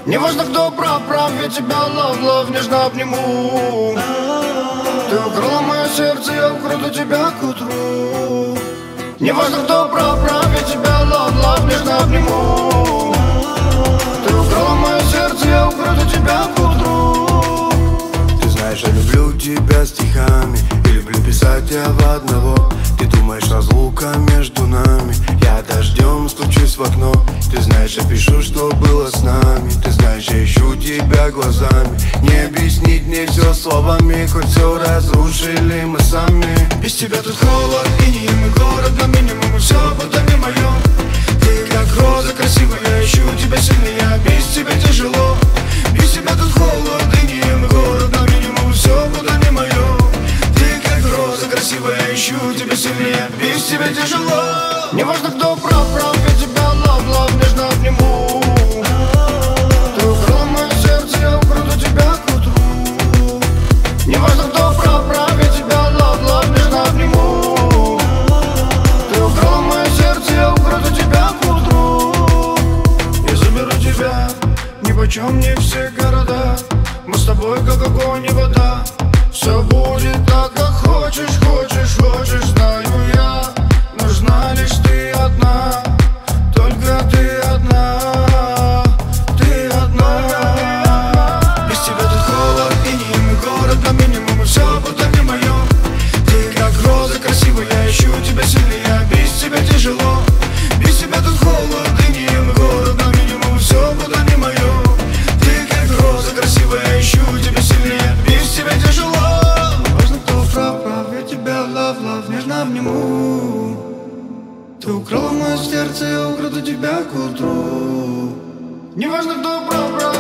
Неважно, кто прав, я тебя love, нежно обниму. Ты украла мое сердце, я украду тебя к утру. Неважно, кто прав, я тебя love, нежно обниму. Ты украла мое сердце, я украду тебя к утру. Ты знаешь, я люблю тебя стихами и люблю писать я в одного. Ты думаешь, разлука между нами, я дождем стучусь в окно. Ты знаешь, я пишу, что было с нами. Ты знаешь, я ищу тебя глазами. Не объяснить мне все словами, хоть все разрушили мы сами. Без тебя тут холод, инеем и город на минимум, и все будто не мое. Ты как роза красивая, я ищу тебя сильнее, без тебя тяжело. Без тебя тут холод, инеем и город на минимум, и все будто не мое. Ты как роза красивая, я ищу тебя сильнее, без тебя тяжело. Неважно, кто прав, я тебя love, нежно обниму. Ты украла мое сердце, я украду тебя к утру. Неважно, кто прав, я тебя love, нежно обниму. Ты украла мое сердце, я украду тебя к утру. Я заберу тебя, нипочем не все города. Мы с тобой как огонь и вода. Все будет так, как хочешь, знаю я. Нужна лишь ты одна, только ты одна, ты одна. Без тебя тут холод, инеем и город на минимум, и все будто не мое. Ты как роза красивая, я ищу тебя сильнее, без тебя тяжело. Без тебя тут холод, инеем и город на минимум, и все будто не мое. Ты как роза красивая, я ищу тебя сильнее, без тебя тяжело. Важно, кто прав, я тебя love, нежно обниму. Ты украла мое сердце, я украду тебя к утру. Неважно, кто прав,